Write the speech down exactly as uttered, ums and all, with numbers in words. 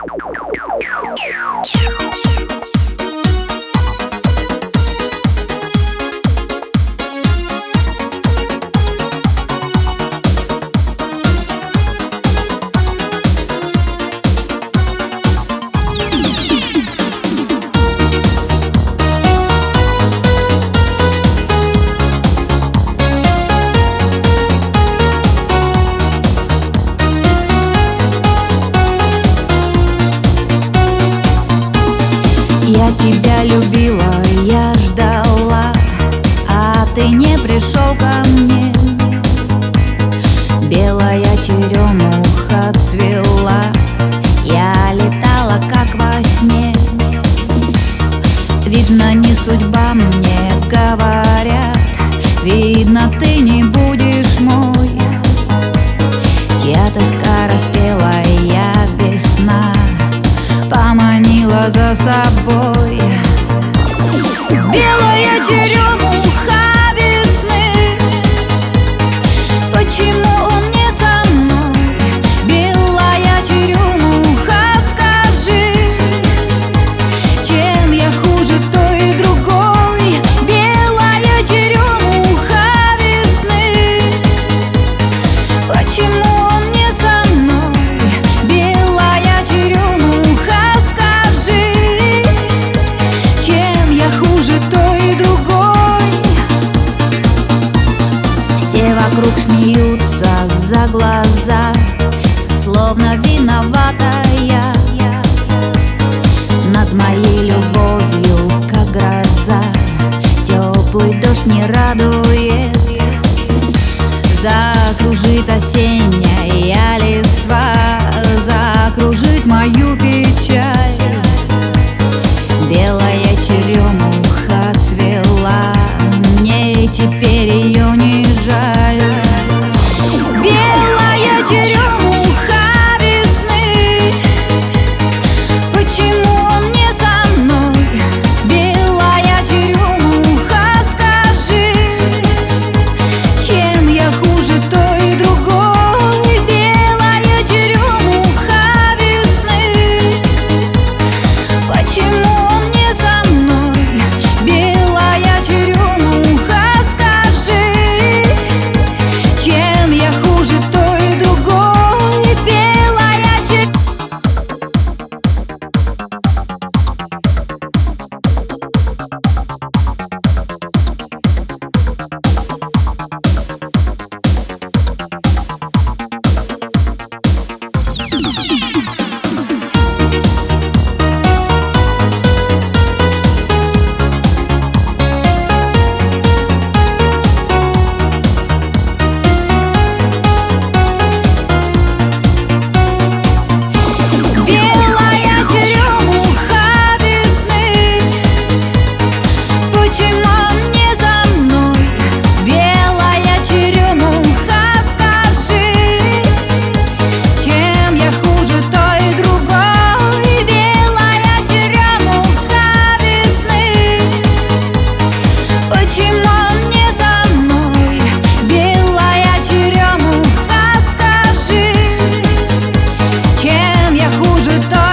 Я тебя любила, я ждала, а ты не пришел ко мне. Белая черемуха цвела, я летала как во сне. Видно, не судьба, мне говорят, видно, ты не будешь мой. Чья тоска распела, я весна поманила за собой. Белая черемуха весны, почему он не со мной? Белая черемуха, скажи, чем я хуже той и другой? Белая черемуха весны, почему он не со мной? Белая черемуха, скажи, чем я хуже той и другой? Все вокруг смеются за глаза, словно виноватая над моей любовью, как гроза. Теплый дождь не радует, закружит осенняя листва, закружит мою печаль. Белая черемуха цвела, мне теперь ее не жаль. Белая черемуха весны, почему он не со мной? Белая черемуха, скажи, чем я хуже той и другой? Белая черемуха весны, почему он не со мной? Белая черемуха, скажи, чем я хуже той и другой? Белая черемуха. Белая черемуха весны, почему он не со мной? Белая черемуха, скажи, чем я хуже той и другой? Белая черемуха весны, почему он не со мной? Белая черемуха, скажи, чем я хуже той